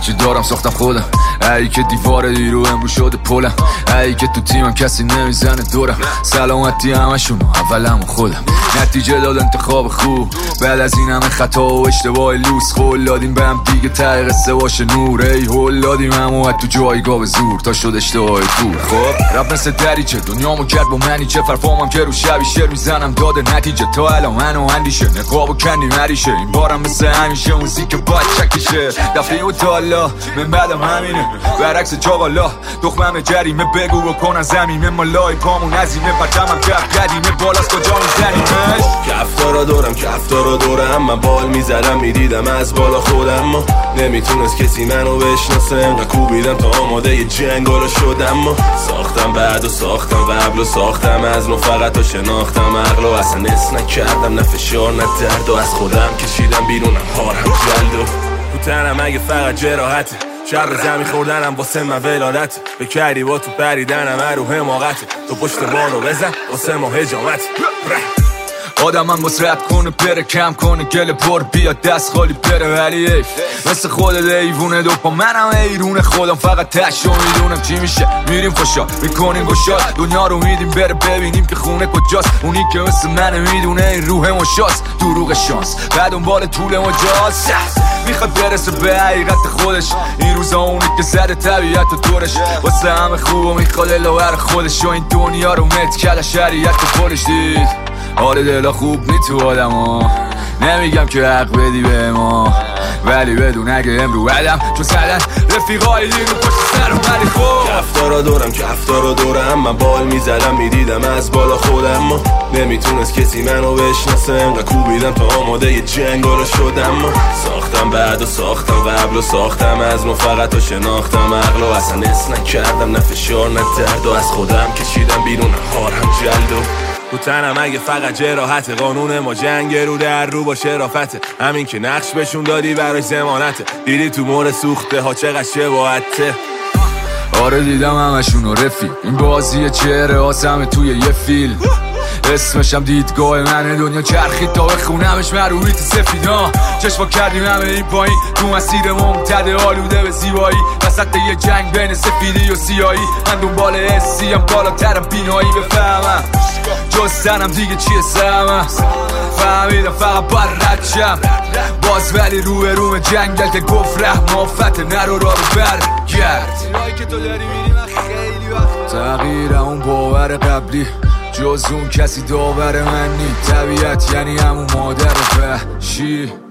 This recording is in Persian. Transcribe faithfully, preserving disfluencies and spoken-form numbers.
هرچی دارم ساختم خودم، ای که دیوار دیرو امرو شده پلم، ای که تو تیمم کسی نمیزنه دورم، سلامتی همشون اولم خودم، نتیجه داد انتخاب خوب بعد از این همه خطا و اشتباه لوس، خول دادیم به هم دیگه ته قصه باشه نور، ای هول دادیم همو تو جایگاه به زور تا شد اشتباه دور. خب رب مثل دریچه دنیامو کرد با منی چه فرفامم که رو شبی شعر میزنم داده نتیجه تا الان منو اندیشه نقاب و کندی مریشه، این بارم مثل همیشه موزیک باید چکشه دفعه و تالا من بعدم همینه برعکس جاوالا دخمم جریمه بگو بکنن زمینه مالای پامون عظیمه پرچمم کف قدیمه بالاست کجا میزنیمش کفتارا دورم کفتارا دورم من بال میزدم میدیدم از بالا خودم ما نمیتونست کسی منو بشناسه انقدر کوبیدم تا آماده یه جنگالا شدم ما ساختم بعد و ساختم قبل و ساختم از نو فقط تا شناختم عقل و اصلا اس نکردم نه فشار نه درد و از خودم کشیدم بیرونم هارم جلد و تو تنم اگه فقط جراحته شر زمین خوردنم واسه من ولادت بکردی با تو پریدنم رو حماقته تو پشت بارو بزن واسه ما هجامت آدم من باز رد کنه پره کم کنه گل پر بیاد دست خالی پره ولی ایف مثل خودت ایوونه دو پا منم ایرونه خودم فقط تشو میدونم چی میشه میریم خوشا میکنیم گشاد دنیا رو میدیم بره ببینیم که خونه کجاست اونی که مثل منه میدونه این روح مشاست دروغ شانس بعد اون بال طول مجاز میخواد برسه به حقیقت خودش این روزا اونی که زده طبیعت و دورش واسه همه خوب و میخواد الاور خودش و این دنیا رو مت کرده شریعت و پولش دید حال دلا خوب نی تو آدم ها نمیگم که حق بدی به ما ولی بدون اگه امرو بدم چون سدن رفیقای دیگه پشت سرم ولی خوب کفتارا دورم کفتارا دورم من بال میزدم میدیدم از بالا خودم ما نمیتونست کسی منو بشناسه انقدر کوبیدم تا آماده یه جنگالا شدم ما ساختم بعد و ساختم قبل و ساختم از نو فقط تا شناختم عقل و اصلا اس نکردم نه فشار نه درد و از خودم کشیدم بیرونم هارم جلد و تو تنم اگه فقط جراحت قانون ما جنگ رو در رو با شرافته همین که نقش بهشون دادی براش ضمانته دیدی تو مور سوخته ها چقدر شباهته آره دیدم همشونو رفیق این بازی چهره آسمه توی یه فیلم اسمشم دیدگاه منه دنیا چرخید تا بخونمش مرویت سفیدا چشما کردیم همه این پایین تو مسیر ممتد آلوده به زیبایی وسط یه جنگ بین سفیدی و سیایی من دنبال حسیم بالاترم بینایی بفهمم جستنم دیگه چیه سهمم فهمیدم فقط باید رد شم باز ولی روی روم جنگل که گفت رحم آفت نرو را رو برگرد که تو داری میری من خیلی وقت تغییر اون باور قبلی جز اون کسی داور من نی طبیعت یعنی همون مادر وحشی